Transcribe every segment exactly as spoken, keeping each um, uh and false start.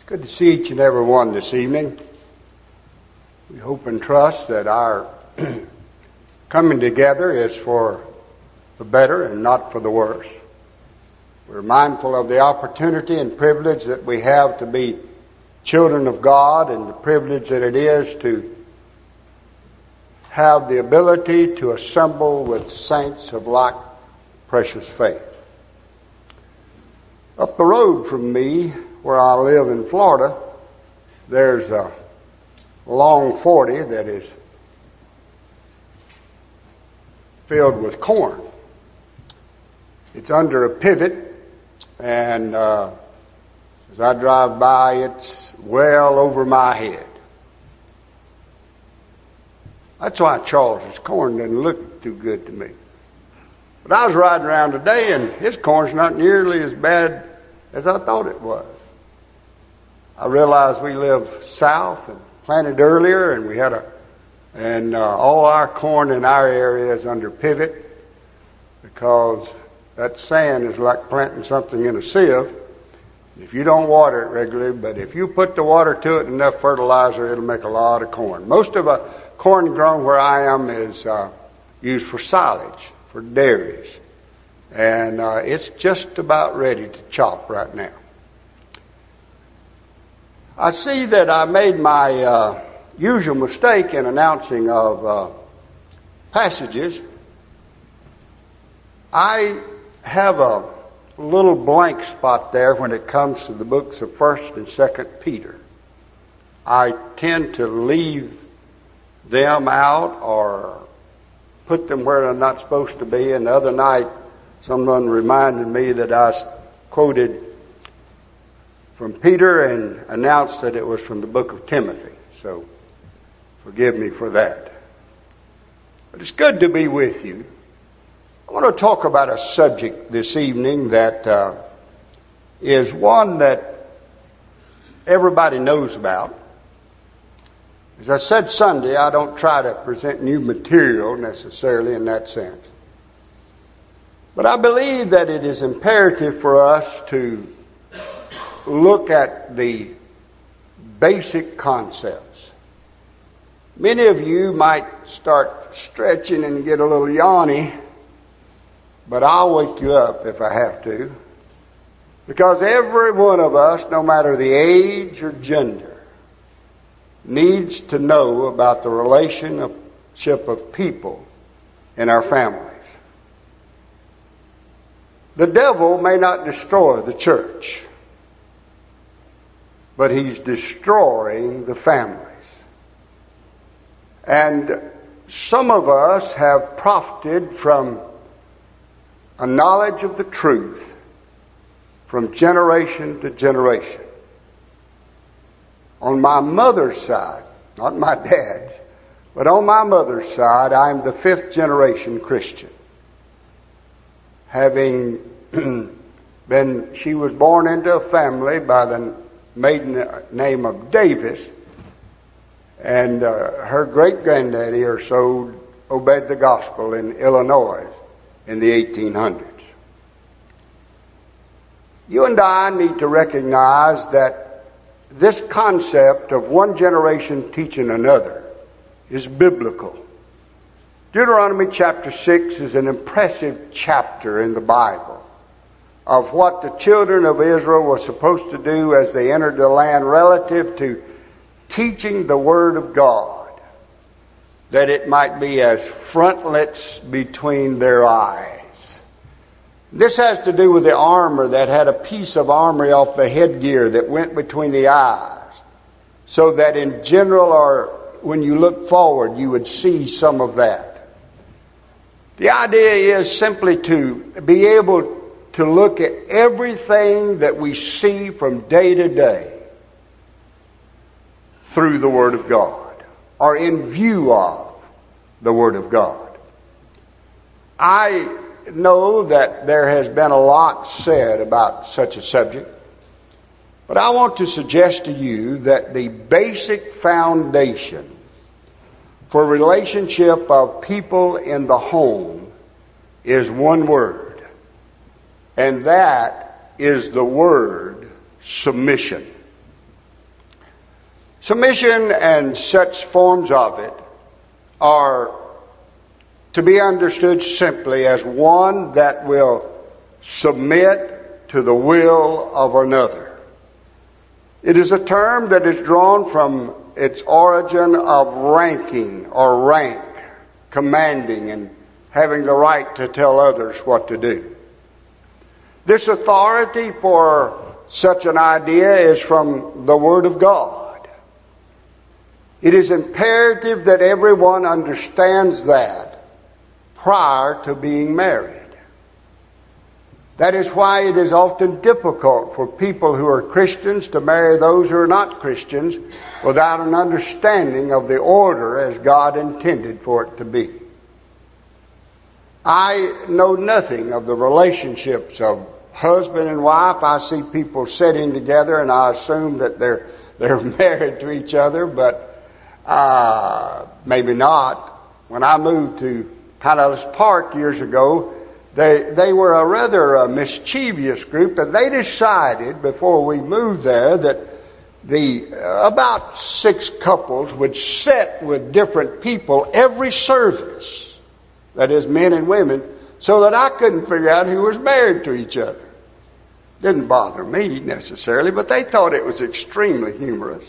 It's good to see each and every one this evening. We hope and trust that our coming together is for the better and not for the worse. We're mindful of the opportunity and privilege that we have to be children of God, and the privilege that it is to have the ability to assemble with saints of like precious faith. Up the road from me, where I live in Florida, there's a long forty that is filled with corn. It's under a pivot, and uh, as I drive by, it's well over my head. That's why Charles's corn doesn't look too good to me. But I was riding around today, and his corn's not nearly as bad as I thought it was. I realized we live south and planted earlier, and we had a, and uh, all our corn in our area is under pivot, because that sand is like planting something in a sieve. If you don't water it regularly, but if you put the water to it and enough fertilizer, it'll make a lot of corn. Most of the corn grown where I am is uh, used for silage, for dairies. And uh, it's just about ready to chop right now. I see that I made my uh, usual mistake in announcing of uh, passages. I have a little blank spot there when it comes to the books of First and Second Peter. I tend to leave them out or put them where they're not supposed to be. And the other night, someone reminded me that I quoted from Peter and announced that it was from the book of Timothy. So forgive me for that. But it's good to be with you. I want to talk about a subject this evening that uh, is one that everybody knows about. As I said Sunday, I don't try to present new material necessarily in that sense. But I believe that it is imperative for us to look at the basic concepts. Many of you might start stretching and get a little yawny, but I'll wake you up if I have to. Because every one of us, no matter the age or gender, needs to know about the relationship of people in our families. The devil may not destroy the church, but he's destroying the families. And some of us have profited from a knowledge of the truth from generation to generation. On my mother's side, not my dad's, but on my mother's side, I'm the fifth generation Christian. Having been, she was born into a family by the maiden name of Davis, and uh, her great-granddaddy or so obeyed the gospel in Illinois in the eighteen hundreds. You and I need to recognize that this concept of one generation teaching another is biblical. Deuteronomy chapter six is an impressive chapter in the Bible of what the children of Israel were supposed to do as they entered the land relative to teaching the Word of God, that it might be as frontlets between their eyes. This has to do with the armor that had a piece of armor off the headgear that went between the eyes, so that in general, or when you look forward, you would see some of that. The idea is simply to be able to look at everything that we see from day to day through the Word of God, or in view of the Word of God. I know that there has been a lot said about such a subject, but I want to suggest to you that the basic foundation for relationship of people in the home is one word, and that is the word submission. Submission and such forms of it are to be understood simply as one that will submit to the will of another. It is a term that is drawn from its origin of ranking or rank, commanding and having the right to tell others what to do. This authority for such an idea is from the Word of God. It is imperative that everyone understands that prior to being married. That is why it is often difficult for people who are Christians to marry those who are not Christians without an understanding of the order as God intended for it to be. I know nothing of the relationships of husband and wife. I see people sitting together and I assume that they're they're married to each other, but uh, maybe not. When I moved to Pinellas Park years ago, they they were a rather uh, mischievous group, and they decided before we moved there that the uh, about six couples would sit with different people every service. That is, men and women, so that I couldn't figure out who was married to each other. Didn't bother me necessarily, but they thought it was extremely humorous.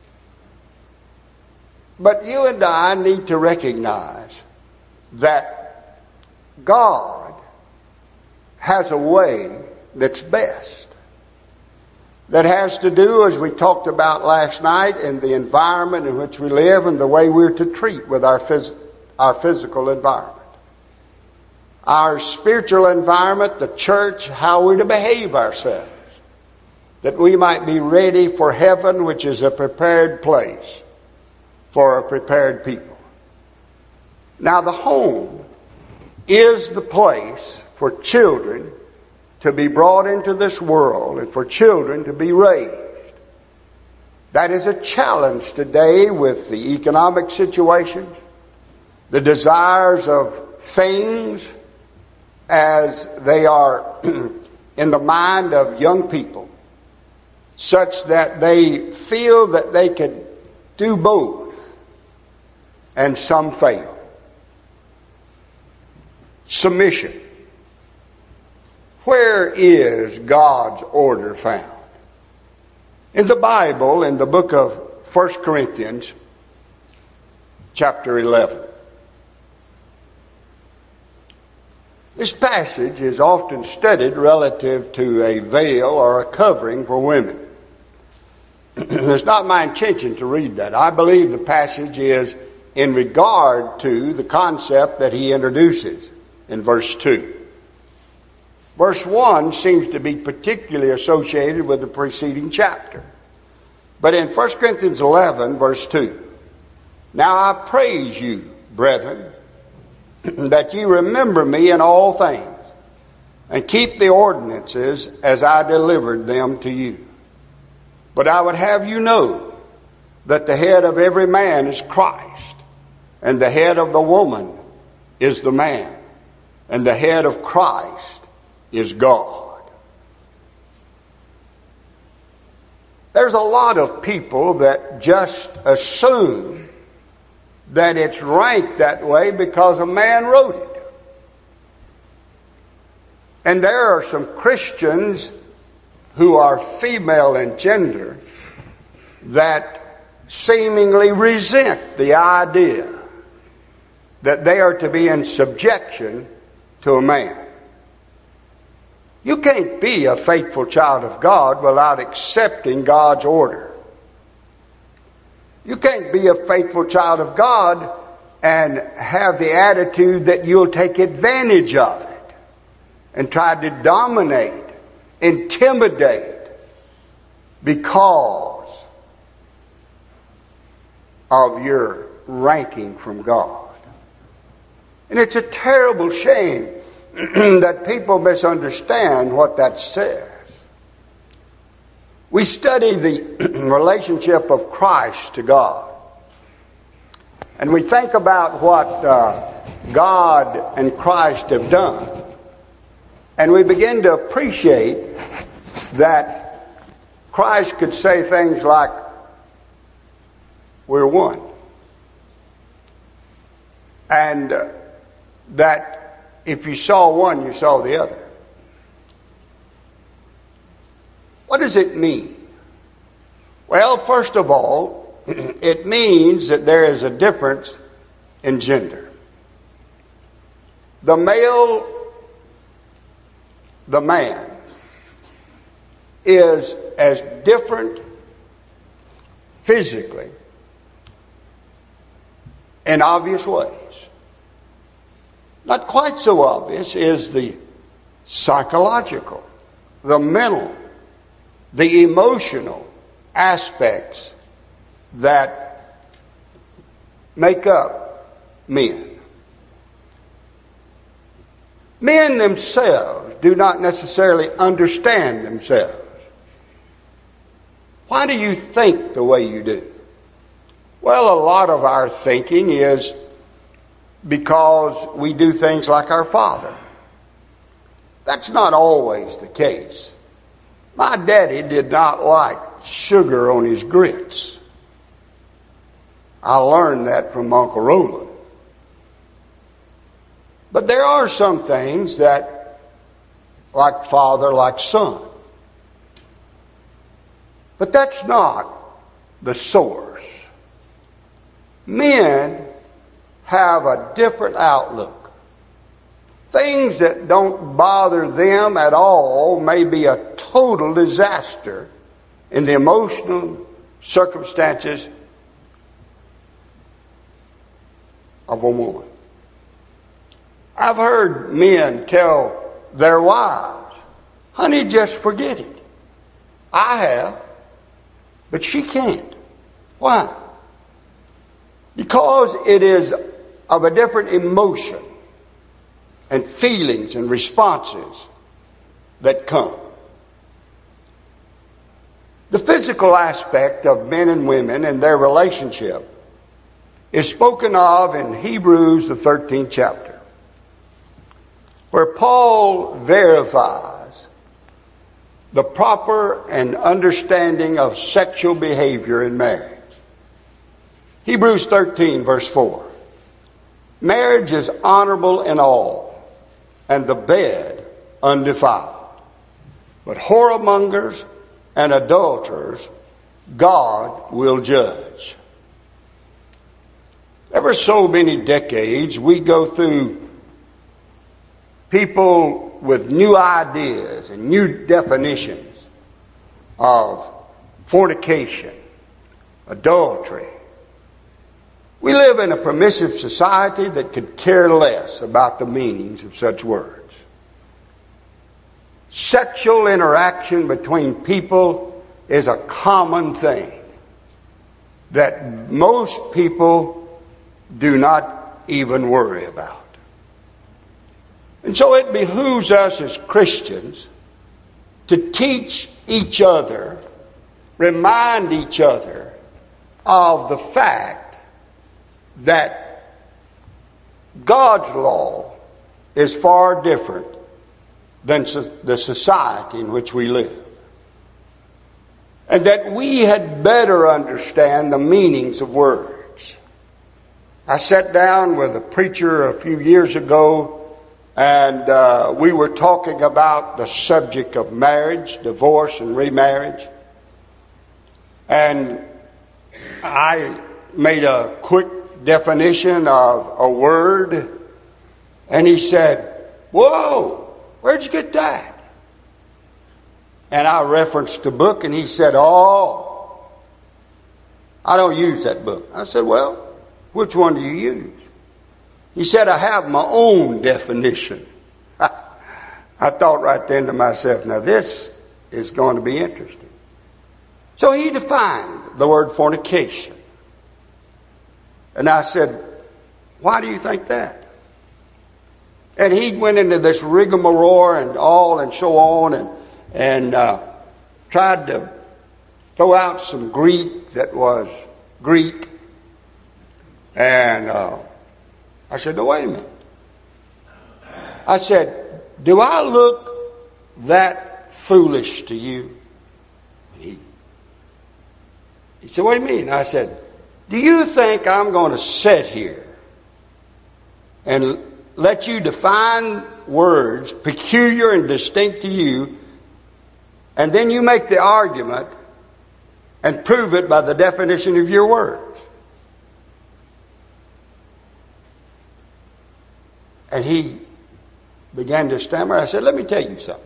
But you and I need to recognize that God has a way that's best. That has to do, as we talked about last night, in the environment in which we live and the way we're to treat with our, phys- our physical environment. Our spiritual environment, the church, how we're to behave ourselves, that we might be ready for heaven, which is a prepared place for a prepared people. Now, the home is the place for children to be brought into this world and for children to be raised. That is a challenge today with the economic situations, the desires of things, as they are in the mind of young people, such that they feel that they can do both, and some fail. Submission. Where is God's order found? In the Bible, in the book of First Corinthians, chapter eleven. This passage is often studied relative to a veil or a covering for women. It's not my intention to read that. I believe the passage is in regard to the concept that he introduces in verse two. Verse one seems to be particularly associated with the preceding chapter. But in First Corinthians eleven, verse two, "Now I praise you, brethren, that ye remember me in all things, and keep the ordinances as I delivered them to you. But I would have you know that the head of every man is Christ, and the head of the woman is the man, and the head of Christ is God." There's a lot of people that just assume that it's ranked that way because a man wrote it. And there are some Christians who are female in gender that seemingly resent the idea that they are to be in subjection to a man. You can't be a faithful child of God without accepting God's order. You can't be a faithful child of God and have the attitude that you'll take advantage of it and try to dominate, intimidate because of your ranking from God. And it's a terrible shame that people misunderstand what that says. We study the relationship of Christ to God. And we think about what uh, God and Christ have done. And we begin to appreciate that Christ could say things like, we're one. And uh, that if you saw one, you saw the other. What does it mean? Well, first of all, it means that there is a difference in gender. The male, the man, is as different physically in obvious ways. Not quite so obvious is the psychological, the mental, the emotional aspects that make up men. Men themselves do not necessarily understand themselves. Why do you think the way you do? Well, a lot of our thinking is because we do things like our father. That's not always the case. My daddy did not like sugar on his grits. I learned that from Uncle Roland. But there are some things that, like father, like son. But that's not the source. Men have a different outlook. Things that don't bother them at all may be a total disaster in the emotional circumstances of a woman. I've heard men tell their wives, honey, just forget it. I have, but she can't. Why? Because it is of a different emotion and feelings and responses that come. The physical aspect of men and women and their relationship is spoken of in Hebrews, the thirteenth chapter, where Paul verifies the proper and understanding of sexual behavior in marriage. Hebrews thirteen, verse four. Marriage is honorable in all, and the bed undefiled. But whoremongers and adulterers God will judge. Ever so many decades, we go through people with new ideas and new definitions of fornication, adultery. We live in a permissive society that could care less about the meanings of such words. Sexual interaction between people is a common thing that most people do not even worry about. And so it behooves us as Christians to teach each other, remind each other of the fact that God's law is far different than the society in which we live. And that we had better understand the meanings of words. I sat down with a preacher a few years ago, and uh, we were talking about the subject of marriage, divorce, and remarriage. And I made a quick definition of a word, and he said, "Whoa, where'd you get that?" And I referenced the book, and he said, "Oh, I don't use that book." I said, "Well, which one do you use?" He said, "I have my own definition." I thought right then to myself, now this is going to be interesting. So he defined the word fornication. And I said, "Why do you think that?" And he went into this rigmarole and all and so on and, and uh, tried to throw out some Greek that was Greek. And uh, I said, "No, wait a minute." I said, "Do I look that foolish to you?" And he, he said, "What do you mean?" I said, Do you think I'm going to sit here and let you define words peculiar and distinct to you, and then you make the argument and prove it by the definition of your words? And he began to stammer. I said, let me tell you something.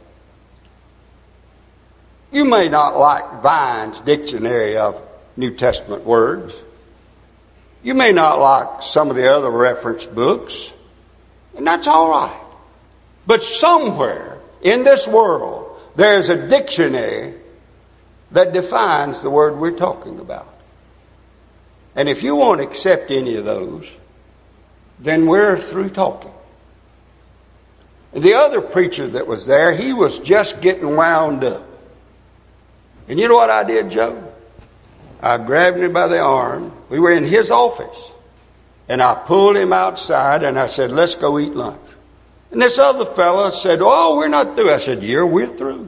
You may not like Vine's dictionary of New Testament words. You may not like some of the other reference books. And that's all right. But somewhere in this world, there is a dictionary that defines the word we're talking about. And if you won't accept any of those, then we're through talking. And the other preacher that was there, he was just getting wound up. And you know what I did, Joe? I grabbed him by the arm. We were in his office. And I pulled him outside and I said, let's go eat lunch. And this other fellow said, oh, we're not through. I said, yeah, we're through.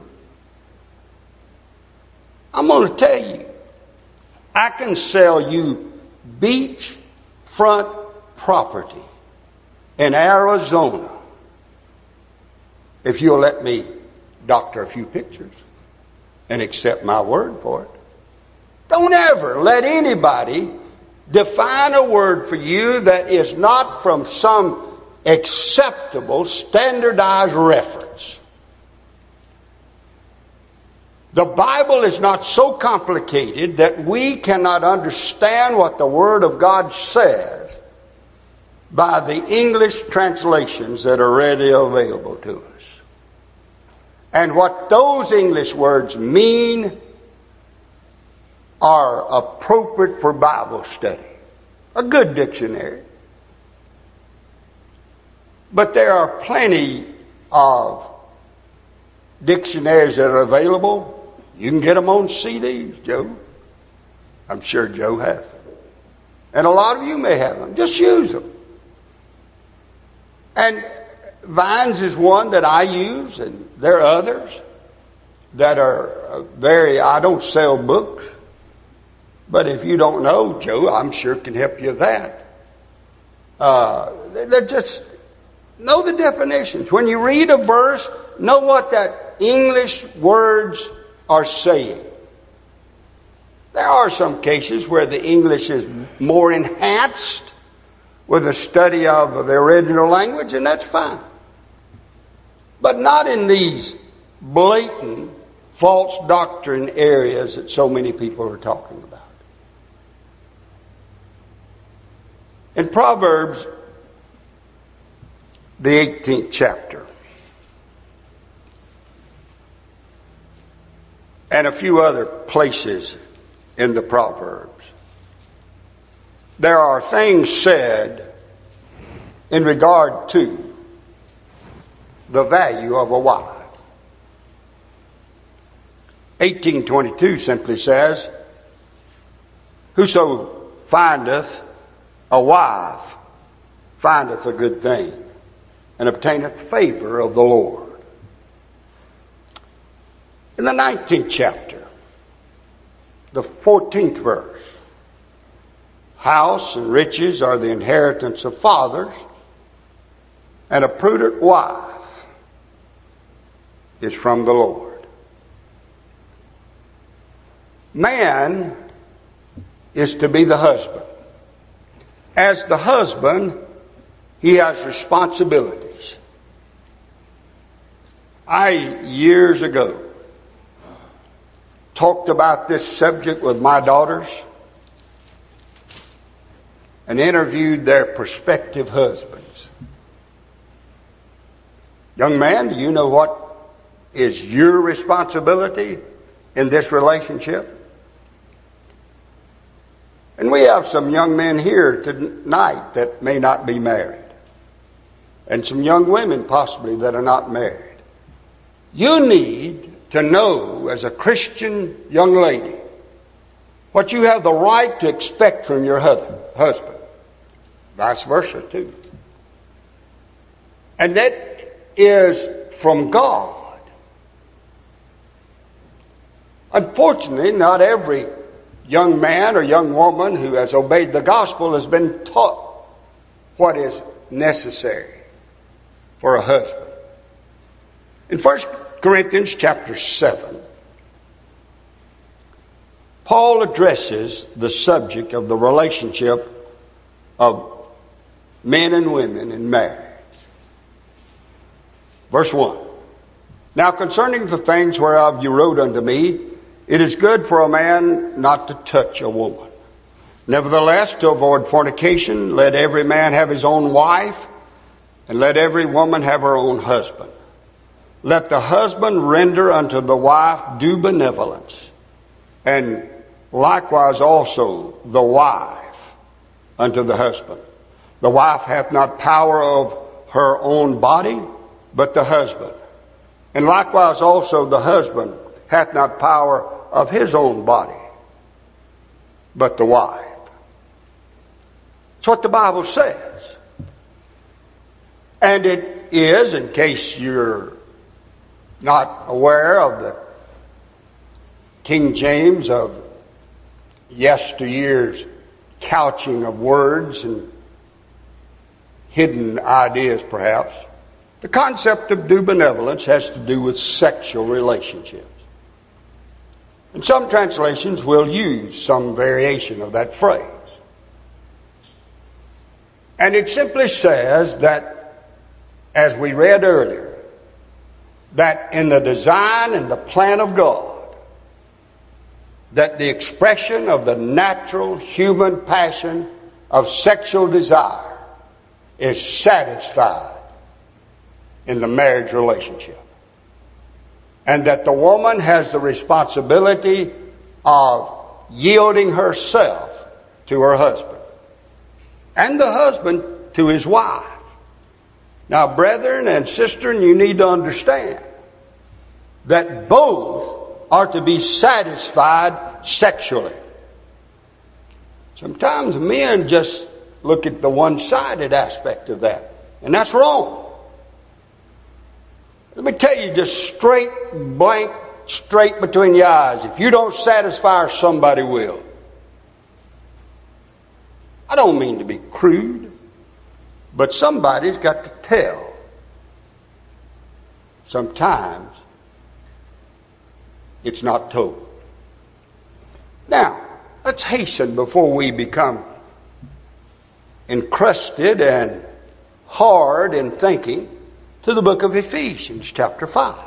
I'm going to tell you, I can sell you beachfront property in Arizona if you'll let me doctor a few pictures and accept my word for it. Don't ever let anybody define a word for you that is not from some acceptable, standardized reference. The Bible is not so complicated that we cannot understand what the Word of God says by the English translations that are readily available to us. And what those English words mean are appropriate for Bible study. A good dictionary. But there are plenty of dictionaries that are available. You can get them on C Ds, Joe. I'm sure Joe has them. And a lot of you may have them. Just use them. And Vines is one that I use, and there are others that are very, I don't sell books. But if you don't know, Joe, I'm sure can help you with that. Uh, they're just, know the definitions. When you read a verse, know what that English words are saying. There are some cases where the English is more enhanced with a study of the original language, and that's fine. But not in these blatant false doctrine areas that so many people are talking about. In Proverbs, the eighteenth chapter, and a few other places in the Proverbs, there are things said in regard to the value of a wife. eighteen twenty-two simply says, whoso findeth a wife findeth a good thing, and obtaineth favor of the Lord. In the nineteenth chapter, the fourteenth verse, house and riches are the inheritance of fathers, and a prudent wife is from the Lord. Man is to be the husband. As the husband, he has responsibilities. I, years ago, talked about this subject with my daughters and interviewed their prospective husbands. Young man, do you know what is your responsibility in this relationship? And we have some young men here tonight that may not be married. And some young women possibly that are not married. You need to know as a Christian young lady what you have the right to expect from your husband. Vice versa too. And that is from God. Unfortunately, not every young man or young woman who has obeyed the gospel has been taught what is necessary for a husband. In First Corinthians chapter seven, Paul addresses the subject of the relationship of men and women in marriage. Verse one. Now concerning the things whereof you wrote unto me, it is good for a man not to touch a woman. Nevertheless, to avoid fornication, let every man have his own wife, and let every woman have her own husband. Let the husband render unto the wife due benevolence, and likewise also the wife unto the husband. The wife hath not power of her own body, but the husband. And likewise also the husband hath not power of his own body, but the wife. That's what the Bible says. And it is, in case you're not aware of the King James of yesteryear's couching of words and hidden ideas perhaps, the concept of due benevolence has to do with sexual relationships. And some translations will use some variation of that phrase. And it simply says that, as we read earlier, that in the design and the plan of God, that the expression of the natural human passion of sexual desire is satisfied in the marriage relationship. And that the woman has the responsibility of yielding herself to her husband, and the husband to his wife. Now, brethren and sisters, you need to understand that both are to be satisfied sexually. Sometimes men just look at the one-sided aspect of that, and that's wrong. Let me tell you just straight, blank, straight between your eyes. If you don't satisfy her, somebody will. I don't mean to be crude, but somebody's got to tell. Sometimes it's not told. Now, let's hasten before we become encrusted and hard in thinking to the book of Ephesians chapter five.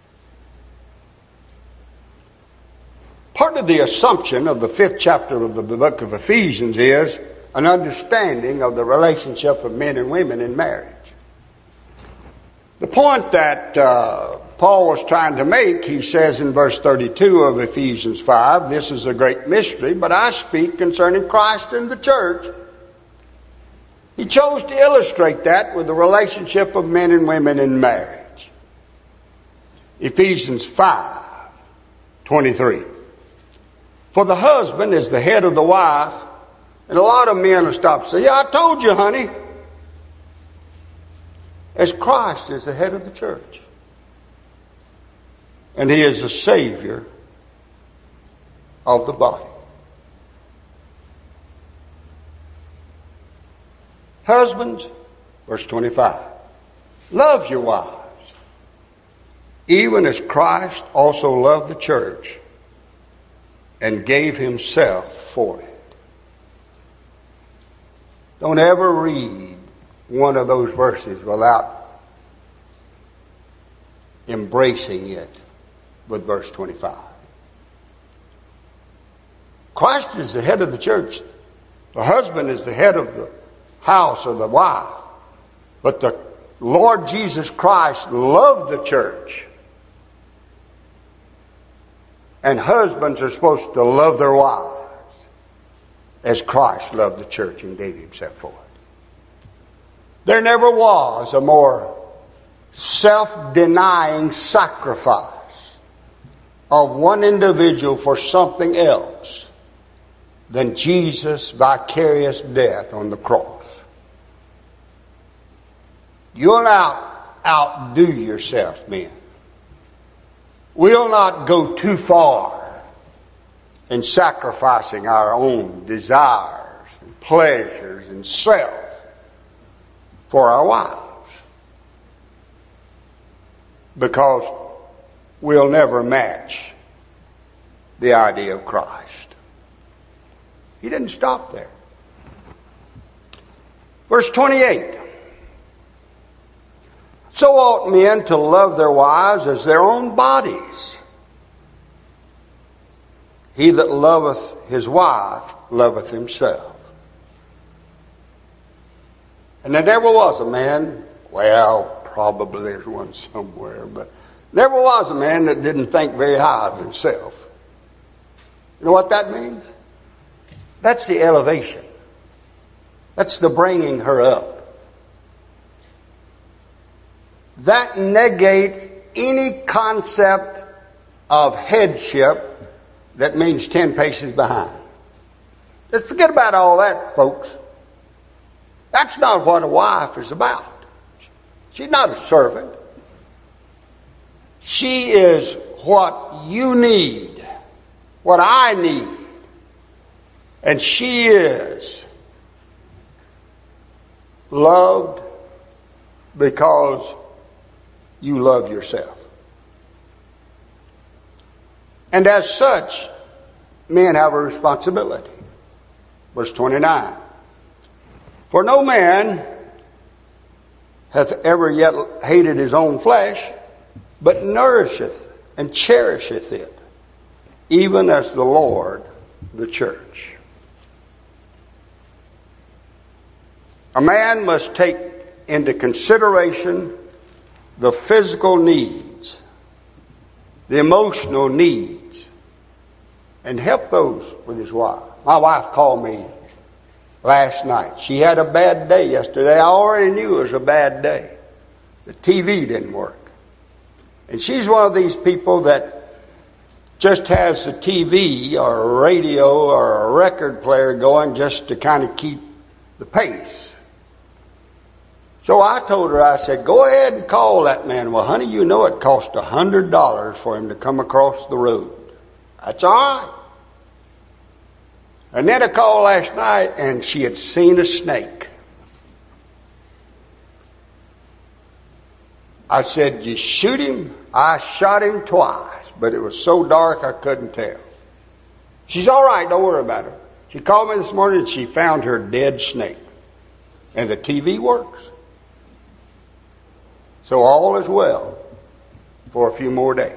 Part of the assumption of the fifth chapter of the book of Ephesians is an understanding of the relationship of men and women in marriage. The point that uh, Paul was trying to make, he says in verse thirty-two of Ephesians five, this is a great mystery, but I speak concerning Christ and the church. He chose to illustrate that with the relationship of men and women in marriage. Ephesians five twenty-three. For the husband is the head of the wife, and a lot of men will stop and say, yeah, I told you, honey. As Christ is the head of the church. And He is the Savior of the body. Husbands, verse twenty-five, love your wives, even as Christ also loved the church and gave Himself for it. Don't ever read one of those verses without embracing it with verse twenty-five. Christ is the head of the church. The husband is the head of the house or the wife. But the Lord Jesus Christ loved the church. And husbands are supposed to love their wives as Christ loved the church and gave Himself for it. There never was a more self-denying sacrifice of one individual for something else than Jesus' vicarious death on the cross. You'll not outdo yourself, men. We'll not go too far in sacrificing our own desires and pleasures and self for our wives. Because we'll never match the idea of Christ. He didn't stop there. Verse twenty-eight. So ought men to love their wives as their own bodies. He that loveth his wife loveth himself. And there never was a man, well, probably there's one somewhere, but never was a man that didn't think very high of himself. You know what that means? That's the elevation. That's the bringing her up. That negates any concept of headship that means ten paces behind. Just forget about all that, folks. That's not what a wife is about. She's not a servant. She is what you need, what I need. And she is loved because you love yourself. And as such, men have a responsibility. Verse twenty-nine. For no man hath ever yet hated his own flesh, but nourisheth and cherisheth it, even as the Lord the church. A man must take into consideration the physical needs, the emotional needs, and help those with his wife. My wife called me last night. She had a bad day yesterday. I already knew it was a bad day. The T V didn't work. And she's one of these people that just has the T V or a radio or a record player going just to kind of keep the pace. So I told her, I said, go ahead and call that man. Well, honey, you know it cost a hundred dollars for him to come across the road. That's all right. And then I called last night and she had seen a snake. I said, you shoot him? I shot him twice, but it was so dark I couldn't tell. She's all right, don't worry about her. She called me this morning and she found her dead snake. And the T V works. So all is well for a few more days.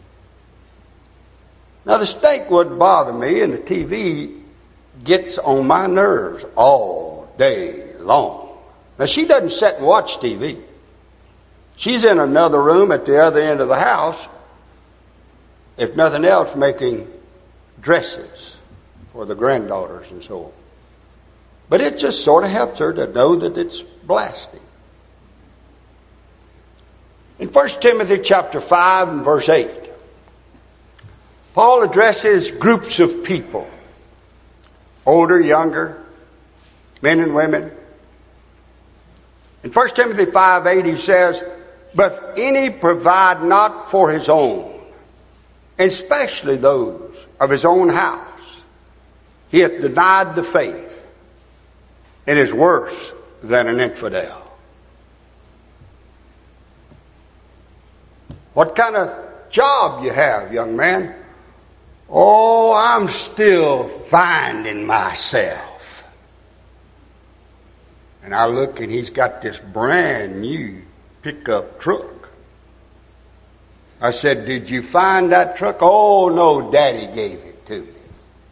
Now the snake wouldn't bother me, and the T V gets on my nerves all day long. Now she doesn't sit and watch T V. She's in another room at the other end of the house, if nothing else, making dresses for the granddaughters and so on. But it just sort of helps her to know that it's blasting. In First Timothy chapter five and verse eight, Paul addresses groups of people, older, younger, men and women. In First Timothy five eight he says, but if any provide not for his own, especially those of his own house, he hath denied the faith, and is worse than an infidel. What kind of job you have, young man? Oh, I'm still finding myself. And I look and he's got this brand new pickup truck. I said, did you find that truck? Oh, no, Daddy gave it to me.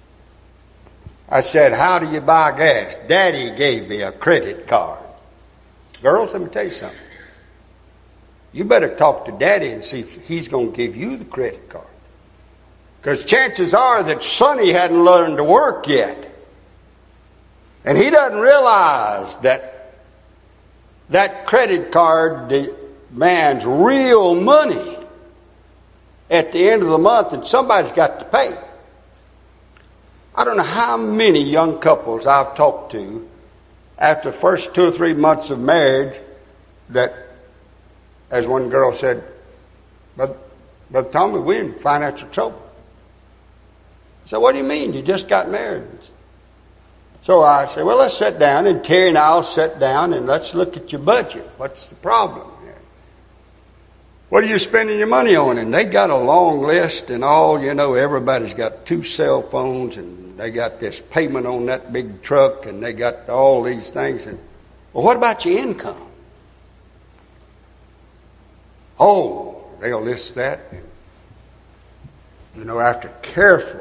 I said, how do you buy gas? Daddy gave me a credit card. Girls, let me tell you something. You better talk to Daddy and see if he's going to give you the credit card. Because chances are that Sonny hadn't learned to work yet. And he doesn't realize that that credit card demands real money at the end of the month, and somebody's got to pay. I don't know how many young couples I've talked to after the first two or three months of marriage that, as one girl said, Brother, Brother Tommy, we're in financial trouble. So what do you mean? You just got married. So I said, well, let's sit down, and Terry and I'll sit down and let's look at your budget. What's the problem here? What are you spending your money on? And they got a long list and all, you know, everybody's got two cell phones and they got this payment on that big truck and they got all these things. And well, what about your income? Oh, they'll list that. And, you know, after careful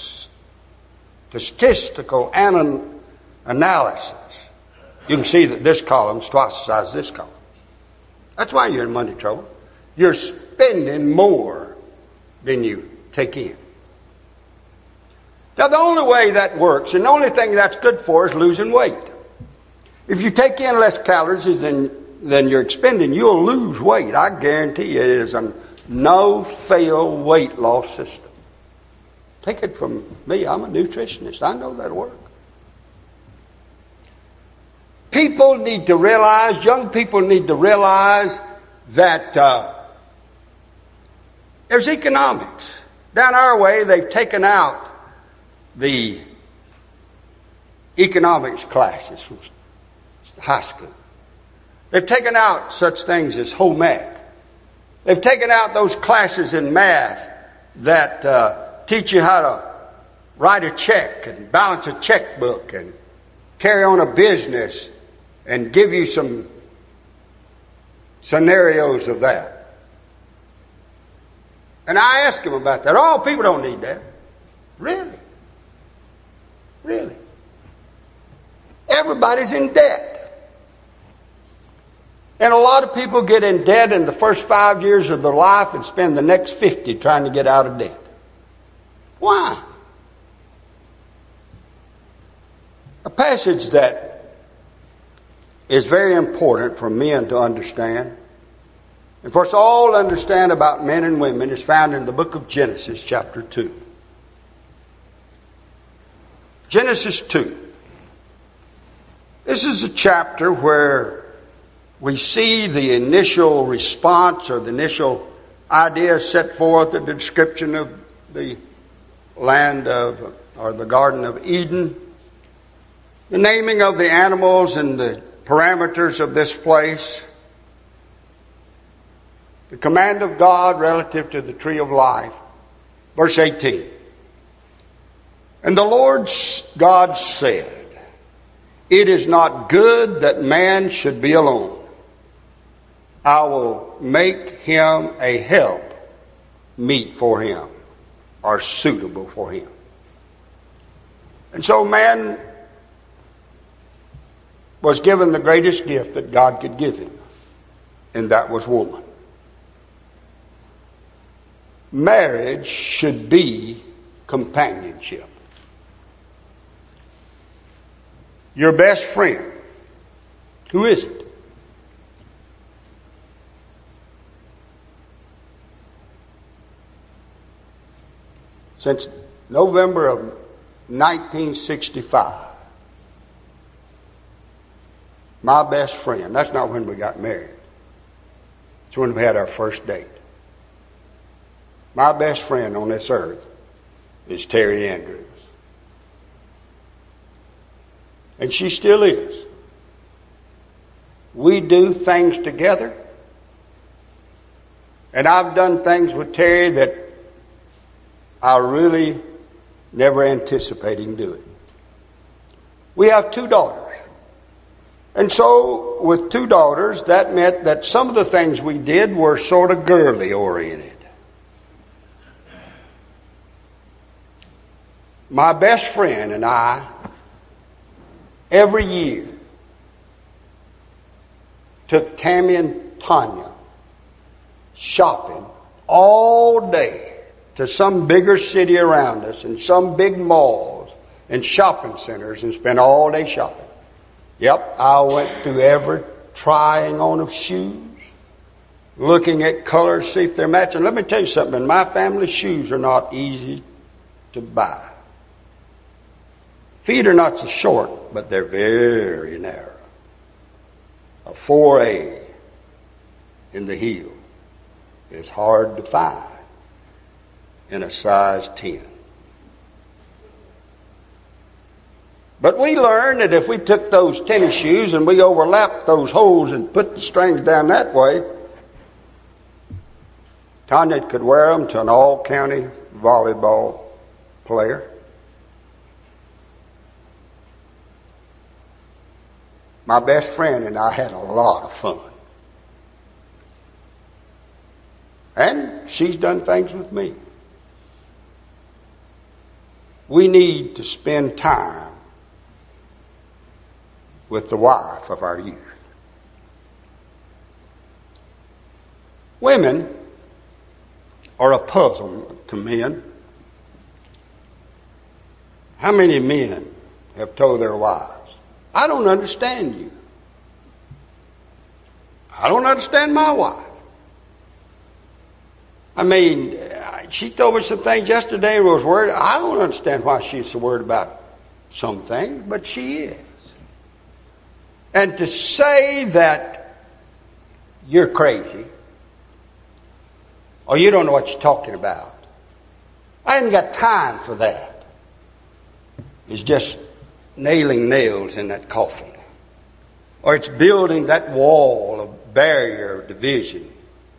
statistical analysis, analysis. You can see that this column's twice the size of this column. That's why you're in money trouble. You're spending more than you take in. Now, the only way that works, and the only thing that's good for is losing weight. If you take in less calories than, than you're expending, you'll lose weight. I guarantee you it is a no-fail weight loss system. Take it from me. I'm a nutritionist. I know that'll work. People need to realize, young people need to realize that uh, there's economics. Down our way, they've taken out the economics classes from high school. They've taken out such things as home ec. They've taken out those classes in math that uh, teach you how to write a check and balance a checkbook and carry on a business and give you some scenarios of that. And I asked him about that. Oh, people don't need that. Really? Really? Everybody's in debt. And a lot of people get in debt in the first five years of their life and spend the next fifty trying to get out of debt. Why? A passage that is very important for men to understand, and for us all to understand about men and women, is found in the book of Genesis chapter two. Genesis two. This is a chapter where we see the initial response or the initial idea set forth in the description of the land of, or the Garden of Eden, the naming of the animals and the parameters of this place, the command of God relative to the tree of life. Verse eighteen. And the Lord God said, "It is not good that man should be alone. I will make him a help meet for him," or suitable for him. And so man was given the greatest gift that God could give him, and that was woman. Marriage should be companionship. Your best friend, who is it? Since November of nineteen sixty-five, my best friend, that's not when we got married. It's when we had our first date. My best friend on this earth is Terry Andrews. And she still is. We do things together. And I've done things with Terry that I really never anticipated doing. We have two daughters. And so, with two daughters, that meant that some of the things we did were sort of girly oriented. My best friend and I, every year, took Tammy and Tanya shopping all day to some bigger city around us and some big malls and shopping centers and spent all day shopping. Yep, I went through every trying on of shoes, looking at colors, see if they're matching. Let me tell you something. In my family, shoes are not easy to buy. Feet are not so short, but they're very narrow. A four A in the heel is hard to find in a size ten. But we learned that if we took those tennis shoes and we overlapped those holes and put the strings down that way, Tanya could wear them to an all-county volleyball player. My best friend and I had a lot of fun. And she's done things with me. We need to spend time with the wife of our youth. Women are a puzzle to men. How many men have told their wives, I don't understand you. I don't understand my wife. I mean, she told me some things yesterday and was worried. I don't understand why she's so worried about some things, but she is. And to say that you're crazy or you don't know what you're talking about, I haven't got time for that. It's just nailing nails in that coffin. Or it's building that wall of barrier of division.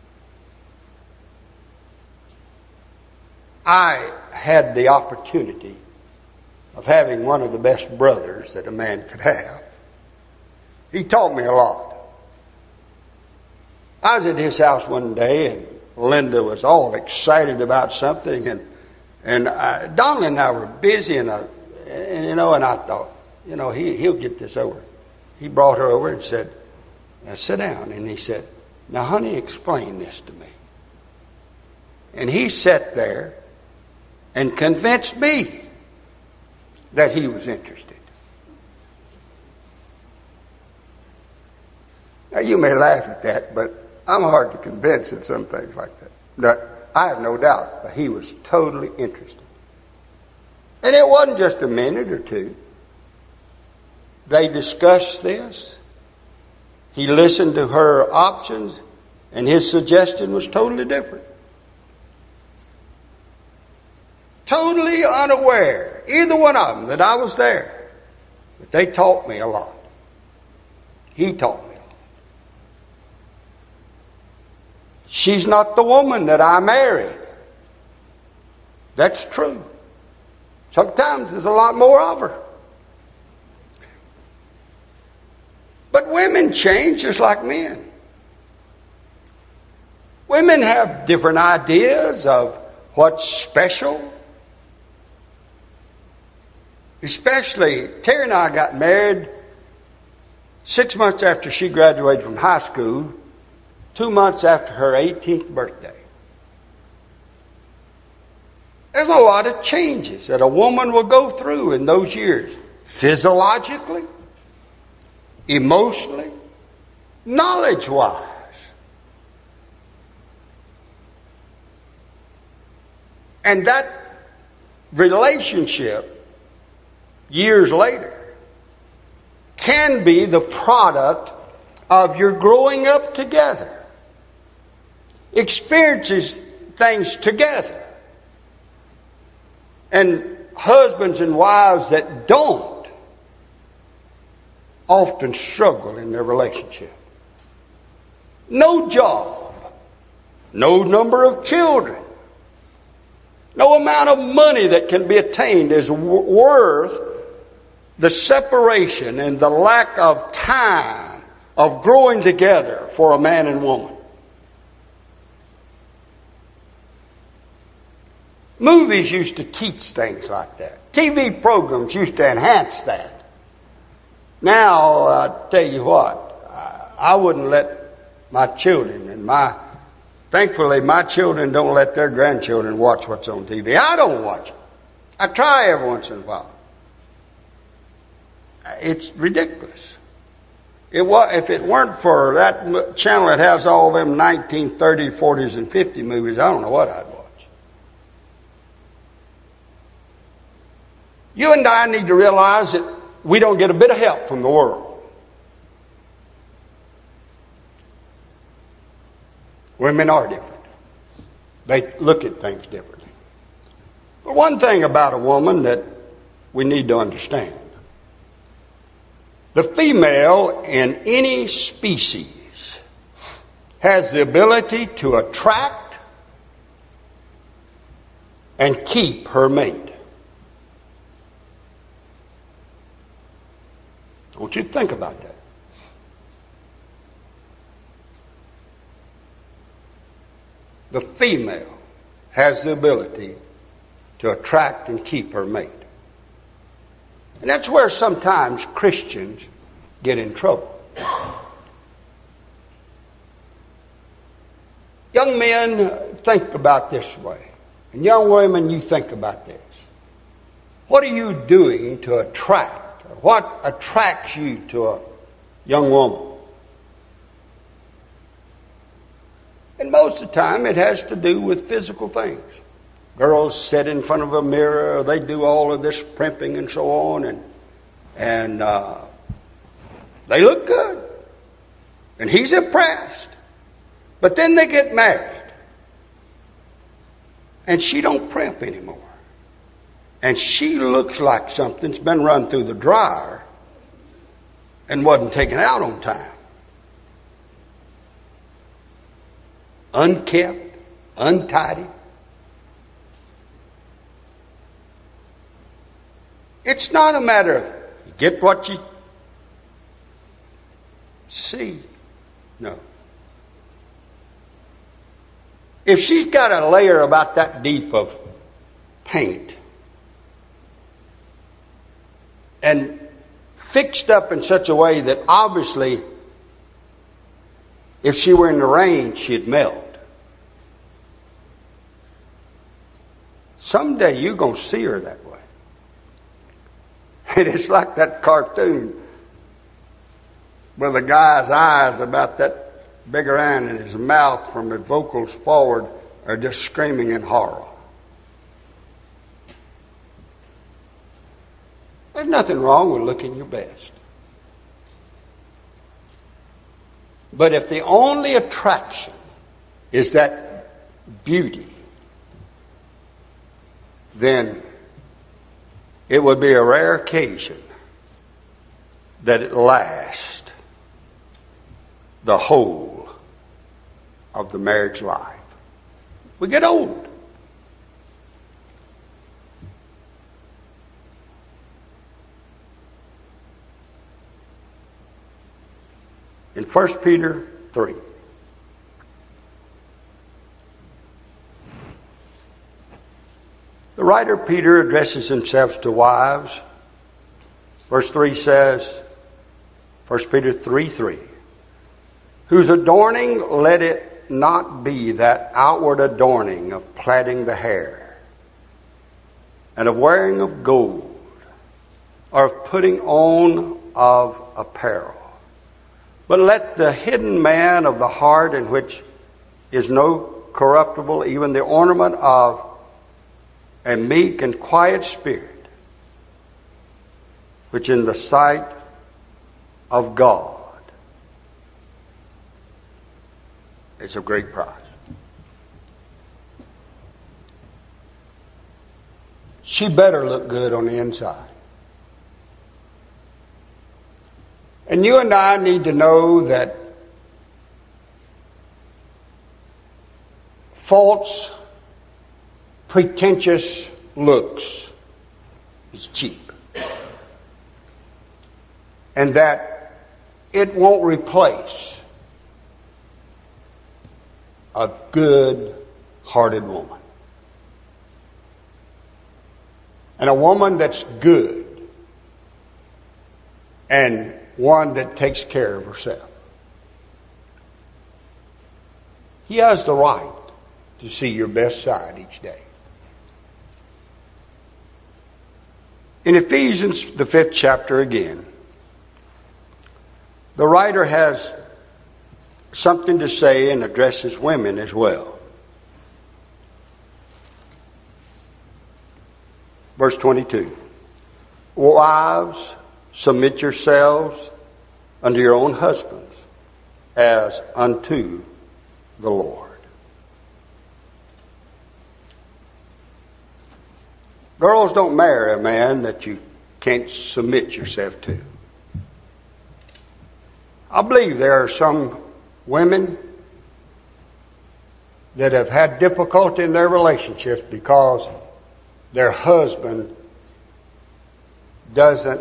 I had the opportunity of having one of the best brothers that a man could have. He taught me a lot. I was at his house one day, and Linda was all excited about something, and and I, Donald and I were busy, and, I, and you know, and I thought, you know, he he'll get this over. He brought her over and said, now sit down, and he said, now, honey, explain this to me. And he sat there and convinced me that he was interested. Now, you may laugh at that, but I'm hard to convince in some things like that. Now, I have no doubt, but he was totally interested. And it wasn't just a minute or two. They discussed this. He listened to her options, and his suggestion was totally different. Totally unaware, either one of them, that I was there. But they taught me a lot. He taught me a lot. She's not the woman that I married. That's true. Sometimes there's a lot more of her. But women change just like men. Women have different ideas of what's special. Especially, Terry and I got married six months after she graduated from high school, two months after her eighteenth birthday. There's a lot of changes that a woman will go through in those years. Physiologically, emotionally, knowledge-wise. And that relationship, years later, can be the product of your growing up together. Experiences things together. And husbands and wives that don't often struggle in their relationship. No job, no number of children, no amount of money that can be attained is worth the separation and the lack of time of growing together for a man and woman. Movies used to teach things like that. T V programs used to enhance that. Now, I tell you what, I wouldn't let my children and my, thankfully my children don't let their grandchildren watch what's on T V. I don't watch it. I try every once in a while. It's ridiculous. It was, if it weren't for that channel that has all them nineteen thirties, forties, and fifties movies, I don't know what I'd watch. You and I need to realize that we don't get a bit of help from the world. Women are different. They look at things differently. But one thing about a woman that we need to understand, The female in any species has the ability to attract and keep her mate. I want you to think about that. The female has the ability to attract and keep her mate. And that's where sometimes Christians get in trouble. Young men, think about this way. And young women, you think about this. What are you doing to attract? What attracts you to a young woman? And most of the time it has to do with physical things. Girls sit in front of a mirror, they do all of this primping and so on, and and uh, they look good. And he's impressed. But then they get married. And she don't primp anymore. And she looks like something's been run through the dryer and wasn't taken out on time. Unkept, untidy. It's not a matter of you get what you see. No. If she's got a layer about that deep of paint and fixed up in such a way that obviously if she were in the rain she'd melt, someday you're going to see her that way. And it's like that cartoon where the guy's eyes about that big around and his mouth from his vocals forward are just screaming in horror. There's nothing wrong with looking your best. But if the only attraction is that beauty, then it would be a rare occasion that it lasts the whole of the marriage life. We get old. In First Peter three, the writer Peter addresses himself to wives. Verse three says, First Peter three three, whose adorning let it not be that outward adorning of plaiting the hair and of wearing of gold or of putting on of apparel. But let the hidden man of the heart, in which is no corruptible, even the ornament of a meek and quiet spirit, which in the sight of God is of great price. She better look good on the inside. And you and I need to know that false, pretentious looks is cheap. And that it won't replace a good-hearted woman. And a woman that's good and one that takes care of herself. He has the right to see your best side each day. In Ephesians, the fifth chapter again, the writer has something to say and addresses women as well. Verse twenty-two. Wives, submit yourselves unto your own husbands as unto the Lord. Girls, don't marry a man that you can't submit yourself to. I believe there are some women that have had difficulty in their relationships because their husband doesn't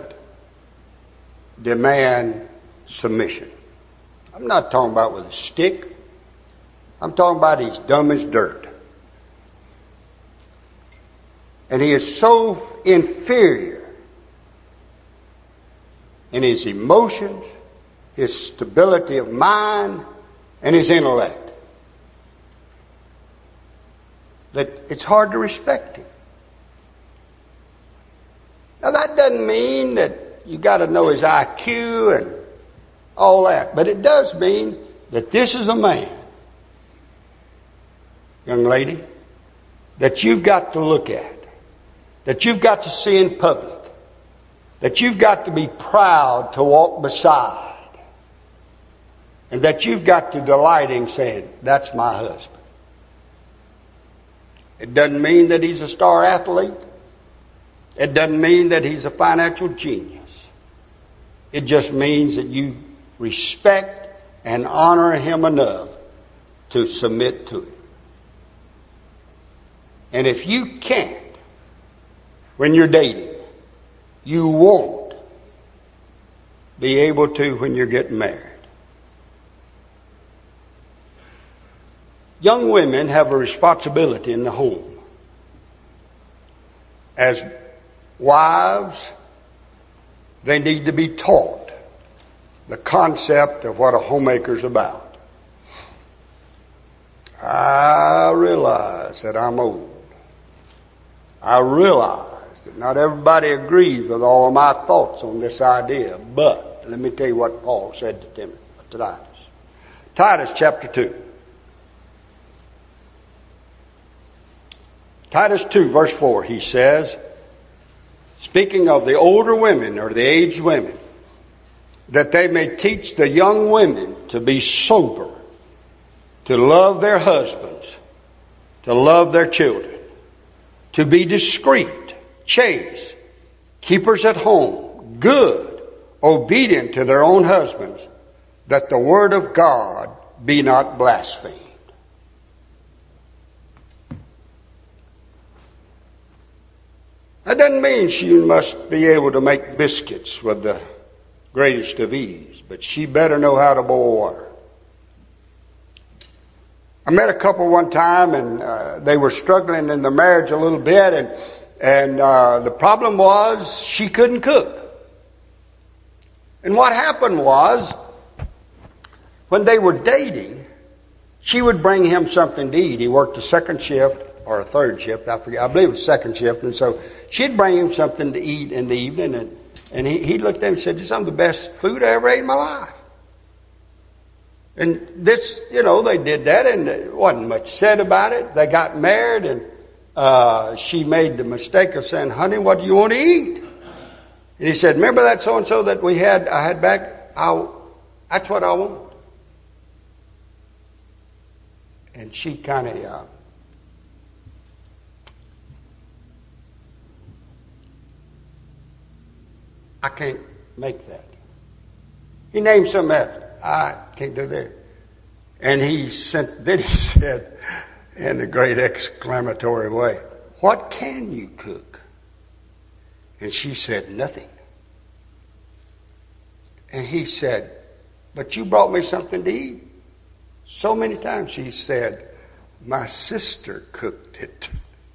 demand submission. I'm not talking about with a stick. I'm talking about he's dumb as dirt. And he is so inferior in his emotions, his stability of mind, and his intellect that it's hard to respect him. Now that doesn't mean that you got to know his I Q and all that, but it does mean that this is a man, young lady, that you've got to look at, that you've got to see in public, that you've got to be proud to walk beside, and that you've got to delight in saying, that's my husband. It doesn't mean that he's a star athlete. It doesn't mean that he's a financial genius. It just means that you respect and honor him enough to submit to him. And if you can't, when you're dating, you won't be able to when you're getting married. Young women have a responsibility in the home. As wives, they need to be taught the concept of what a homemaker's about. I realize that I'm old. I realize that not everybody agrees with all of my thoughts on this idea, but let me tell you what Paul said to Timothy, to Titus. Titus chapter two. Titus two verse four, he says, speaking of the older women or the aged women, that they may teach the young women to be sober, to love their husbands, to love their children, to be discreet, chaste, keepers at home, good, obedient to their own husbands, that the word of God be not blasphemed. That doesn't mean she must be able to make biscuits with the greatest of ease, but she better know how to boil water. I met a couple one time, and uh, they were struggling in their marriage a little bit, and and uh, the problem was she couldn't cook. And what happened was, when they were dating, she would bring him something to eat. He worked a second shift or a third shift, I forget. I believe it was second shift, and so she'd bring him something to eat in the evening, and and he, he looked at him and said, "This is some of the best food I ever ate in my life." And this, you know, they did that, and there wasn't much said about it. They got married, and uh, she made the mistake of saying, "Honey, what do you want to eat?" And he said, "Remember that so-and-so that we had, I had back? I, that's what I want." And she kind of, uh, I can't make that. He named some else. I can't do that. And he sent, then he said, in a great exclamatory way, "What can you cook?" And she said, "Nothing." And he said, "But you brought me something to eat." So many times she said, "My sister cooked it."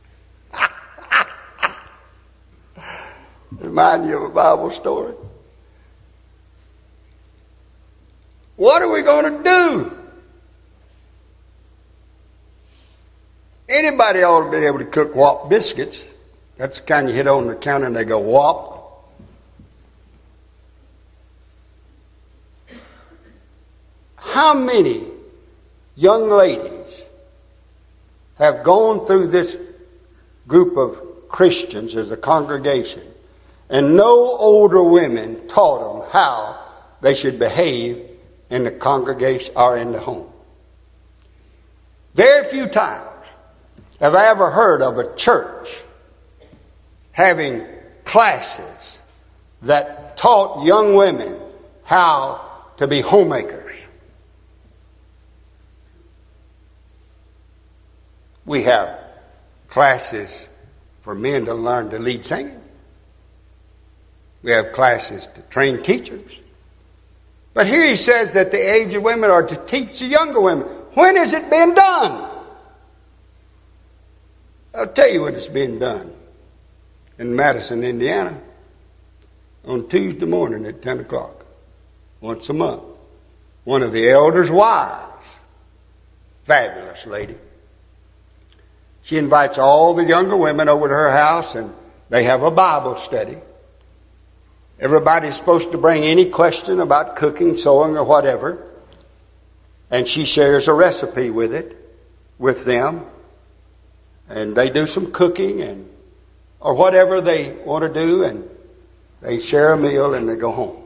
Remind you of a Bible story? What are we going to do? Anybody ought to be able to cook whop biscuits. That's the kind you hit on the counter and they go whop. How many young ladies have gone through this group of Christians as a congregation, and no older women taught them how they should behave in the congregation or in the home? Very few times have I ever heard of a church having classes that taught young women how to be homemakers. We have classes for men to learn to lead singing. We have classes to train teachers. But here he says that the aged women are to teach the younger women. When has it been done? I'll tell you when it's been done. In Madison, Indiana, on Tuesday morning at ten o'clock, once a month. One of the elders' wives, fabulous lady, she invites all the younger women over to her house and they have a Bible study. Everybody's supposed to bring any question about cooking, sewing, or whatever. And she shares a recipe with it, with them. And they do some cooking and or whatever they want to do, and they share a meal and they go home.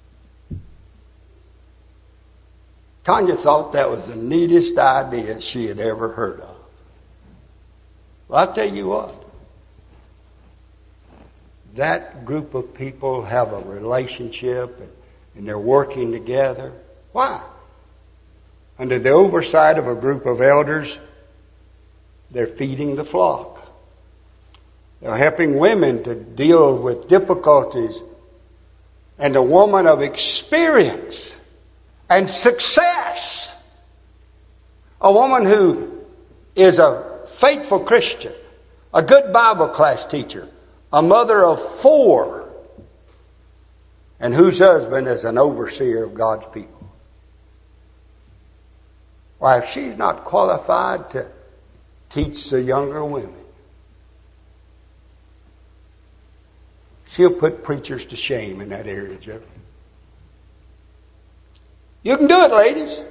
Tanya thought that was the neatest idea she had ever heard of. Well, I'll tell you what. That group of people have a relationship and, and they're working together. Why? Under the oversight of a group of elders, they're feeding the flock. They're helping women to deal with difficulties. And a woman of experience and success, a woman who is a faithful Christian, a good Bible class teacher, a mother of four, and whose husband is an overseer of God's people. Why, if she's not qualified to teach the younger women, she'll put preachers to shame in that area, Jeff. You can do it, ladies.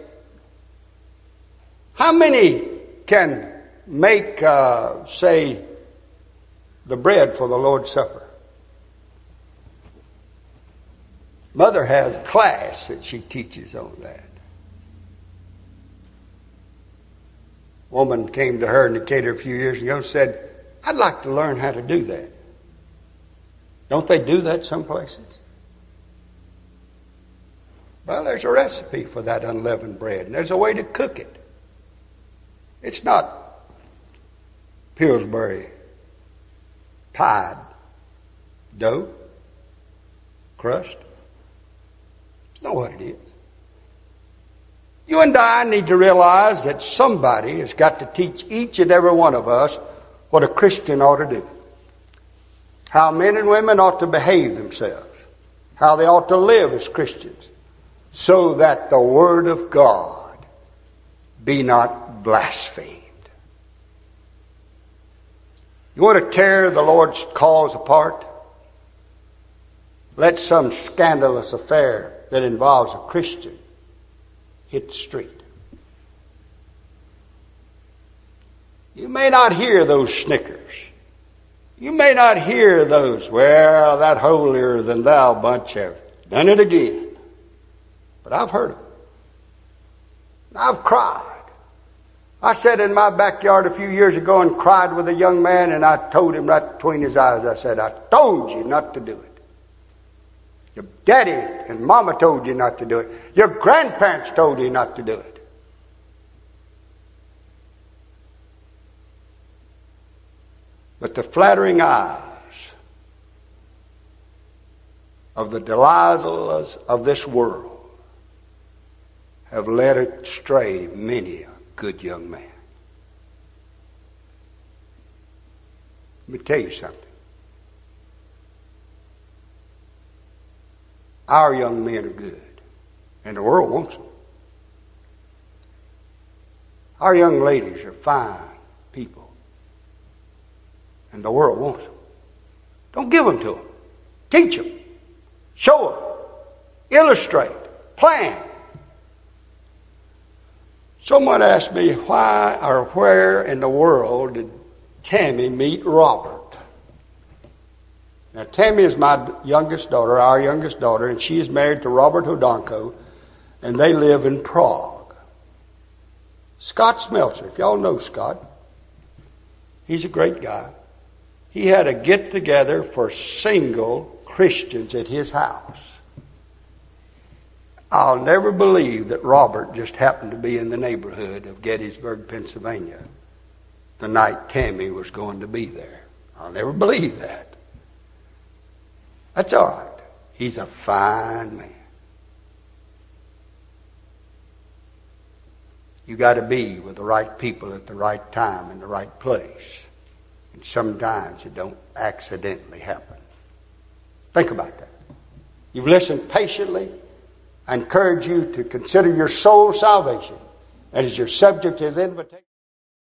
How many can make, uh, say, the bread for the Lord's Supper? Mother has a class that she teaches on that. A woman came to her in Decatur a few years ago and said, I'd like to learn how to do that. Don't they do that some places? Well, there's a recipe for that unleavened bread, and there's a way to cook it. It's not Pillsbury pied dough, crust. It's not what it is. You and I need to realize that somebody has got to teach each and every one of us what a Christian ought to do. How men and women ought to behave themselves. How they ought to live as Christians. So that the Word of God be not blasphemed. You want to tear the Lord's cause apart? Let some scandalous affair that involves a Christian hit the street. You may not hear those snickers. You may not hear those, well, that holier than thou bunch have done it again. But I've heard them. I've cried. I sat in my backyard a few years ago and cried with a young man, and I told him right between his eyes, I said, I told you not to do it. Your daddy and mama told you not to do it. Your grandparents told you not to do it. But the flattering eyes of the Delilahs of this world have led astray many a good young man. Let me tell you something. Our young men are good, and the world wants them. Our young ladies are fine people, and the world wants them. Don't give them to them. Teach them. Show them. Illustrate. Plan. Someone asked me why or where in the world did Tammy meet Robert? Now, Tammy is my youngest daughter, our youngest daughter, and she is married to Robert Hodonko, and they live in Prague. Scott Smeltzer, if y'all know Scott, he's a great guy. He had a get-together for single Christians at his house. I'll never believe that Robert just happened to be in the neighborhood of Gettysburg, Pennsylvania, the night Tammy was going to be there. I'll never believe that. That's all right. He's a fine man. You got to be with the right people at the right time in the right place. And sometimes it don't accidentally happen. Think about that. You've listened patiently. I encourage you to consider your soul salvation. That is your subject of invitation.